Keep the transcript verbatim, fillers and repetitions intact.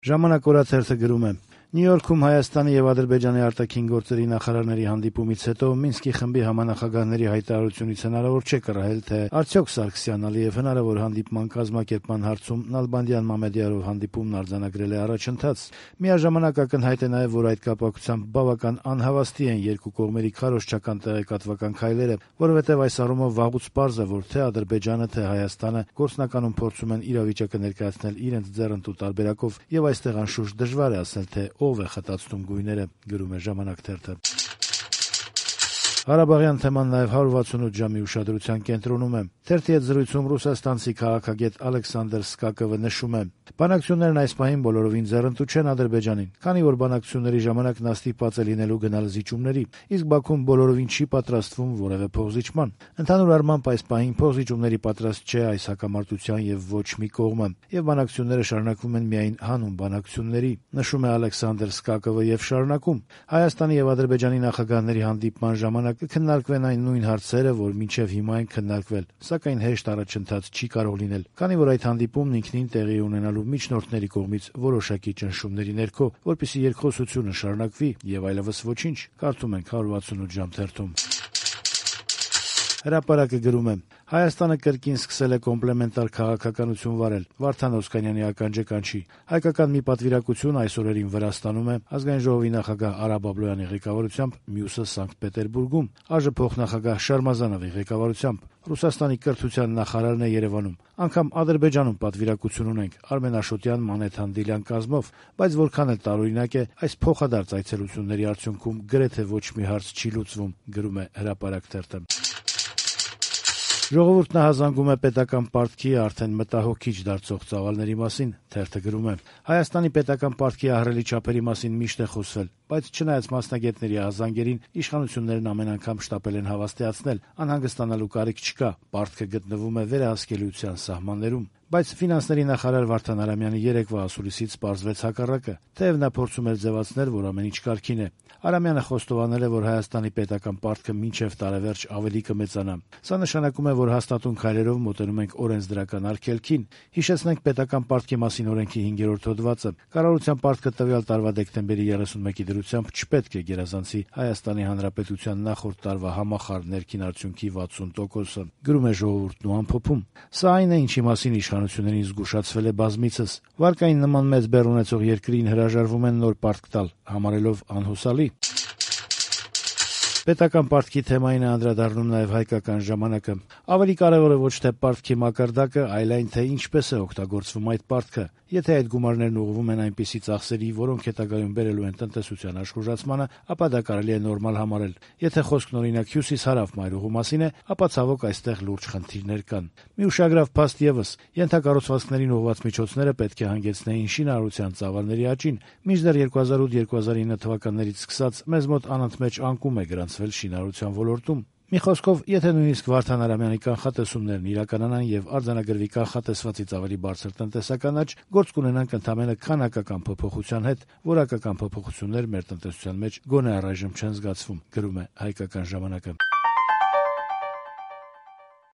Ժամանակ օրաթերթը գրում է. Նյու Յորքում Հայաստանի եւ Ադրբեջանի արտաքին գործերի նախարարների հանդիպումից հետո Մինսկի խմբի համանախագահների հայտարարությունից հնարավոր չէ կռահել, թե արդյոք Սարգսյան-Ալիև հնարավոր հանդիպման կազմակերպման հարցում Նալբանդյան-Մամեդյարով հանդիպումն արձանագրել է առաջընթաց։ Միաժամանակ ակնհայտ է նաեւ, որ այդ կապակցությամբ բավական անհավաստի են երկու կողմերի քարոզչական տեղեկատվական քայլերը, որովհետեւ այս առումով վաղուց պարզ է, որ թե Ադրբեջանը, թե Հայաստանը գործնականում փորձում են իրավիճակը ներկայացնել իրենց ձեռնտու տարբերակով, եւ այստեղ անշուշտ դժվար է ասել, թե ով է խտացնում գույները, գրում է Ժամանակ թերթը։ Ղարաբաղյան թեման նաև one sixty-eight ժամի ուշադրության կենտրոնում է։ Թերթի հետ զրույցում ռուսաստանցի քաղաքագետ Ալեքսանդր Սկակովը նշում է. բանակցություններն այս պահին բոլորովին ձեռնտու չեն Ադրբեջանին, քանի որ բանակցությունների ժամանակ նա ստիպված է լինելու գնալ զիջումների, իսկ Բաքուն բոլորովին չի պատրաստվում որևէ փոխզիջման։ Ընդհանուր առմամբ այս պահին փոխզիջումների պատրաստ չէ այս հակամարտության եւ ոչ մի կողմը, եւ բանակցությունները շարունակվում են միայն հանուն բանակցությունների, նշում է Ալեքսանդր Սկակովը եւ շարունակում. Հայաստանի եւ Ադրբեջանի նախագահների հանդիպման ժամանակ կքննարկվեն այն նույն հարցերը, որ մինչև հիմա են քննարկվել, սակայն հեշտ առաջընթաց չի կարող լինել, քանի որ այդ հանդիպումն ինքնին տեղի ունենալու միջնորդների կողմից որոշակի ճնշումների ներքո, որպեսզի երկխոսությունը շարունակվի եւ այլևս ոչինչ, կարդում ենք one sixty-eight ժամ թերթում։ Հրապարակը գրում է. Հայաստանը կրկին սկսել է կոմպլեմենտար քաղաքականություն վարել, Վարդան Օսկանյանի ականջը կանչի։ Հայկական մի պատվիրակություն այս օրերին Վրաստանում է, Ազգային ժողովի նախագահ Արա Բաբլոյանի ղեկավարությամբ, մյուսը Սանկտ Պետերբուրգում, ԱԺ փոխնախագահ Շարմազանովի ղեկավարությամբ, Ռուսաստանի կրթության նախարարն է Երևանում, անգամ Ադրբեջանում պատվիրակություն ունենք, Արմեն Աշոտյան, Մանեթ Հանդիլյան կազմով, բայց որքան էլ տարօրինակ է, այս փոխադարձ այցելությունների արդյունքում գրեթե ոչ մի հարց չի լուծվում, գրում է Հրապարակ թերթը։ Ժողովուրդն հազանգում է պետական պարտքի արդեն մտահոգիչ դարձող ծավալների մասին, թերթը գրում է. Հայաստանի պետական պարտքի ահռելի չափերի մասին միշտ է խոսվել, բայց չնայած մասնագետների հազանգերին, իշխանություններն ամեն անգամ շտապել են հավաստիացնել, անհանգստանալու կարիք չկա, պարտքը գտնվում է վերահսկելիության սահմաններում։ Բայց ֆինանսների նախարար Վարդան Արամյանի երեկվա ասուլիսից պարզվեց հակառակը, թեև նա փորձում էր ձևացնել, որ ամեն ինչ կարգին է։ Արամյանը խոստովանել է, որ Հայաստանի պետական պարտքը մինչև տարեվերջ ավելի կմեծանա։ Սա նշանակում է, որ հաստատուն քայլերով մոտենում ենք օրենսդրական արգելքին։ Հիշեցնենք պետական պարտքի մասին օրենքի հինգերորդ հոդվածը։ Կառավարության պարտքը տվյալ տարվա դեկտեմբերի երեսունմեկի դրությամբ չպետք է գերազանցի Հայաստանի Հանրապետության նախորդ տարվա համախառն ներքին արդյունքի վաթսուն տոկոսը, գրում է Ժողովուրդն ու ամփոփում։ Սա այն է, ինչի մասին իշխանություններին զգուշացվել է բազմիցս։ Վարկային նման մեծ բեռ ունեցող երկրին հրաժարվում են նոր պարտք տալ, համարելով անհուսալի։ Պետական պարտքի թեմային է անդրադառնում նաև Հայկական ժամանակը։ Ավելի կարևոր է ոչ թե պարտքի մակարդակը, այլ այն, թե ինչպես է օգտագործվում այդ պարտքը։ Եթե այդ գումարներն ուղղվում են այնպիսի ծախսերի, որոնք հետագայում բերելու են տնտեսության աշխուժացմանը, ապա դա կարելի է նորմալ համարել։ Եթե խոսքն օրինակ հյուսիս-հարավ մայրուղու մասին է, ապա ցավոք այստեղ լուրջ խնդիրներ կան։ Մի ուշագրավ փաստ եւս, ենթակառուցվածքներին ուղղված միջոցները պետք է հանգեցնեին շինարարության ծավալների աճին, մինչդեռ երկու հազար ութ երկու հազար ինը թվականներից սկսած մեզ մոտ անընդմեջ անկում է գրանցվել շինարարության ոլորտում։ Մի խոսքով, եթե նույնիսկ Վարդան Արամյանի կանխատեսումներն իրականանան եւ արձանագրվի կանխատեսվածից ավելի բարձր տնտեսական աճ, գործ կունենանք ընդամենը քանակական փոփոխության հետ, որակական փոփոխություններ մեր տնտեսության մեջ գոնե առայժմ չեն զգացվում, գրում է Հայկական ժամանակը։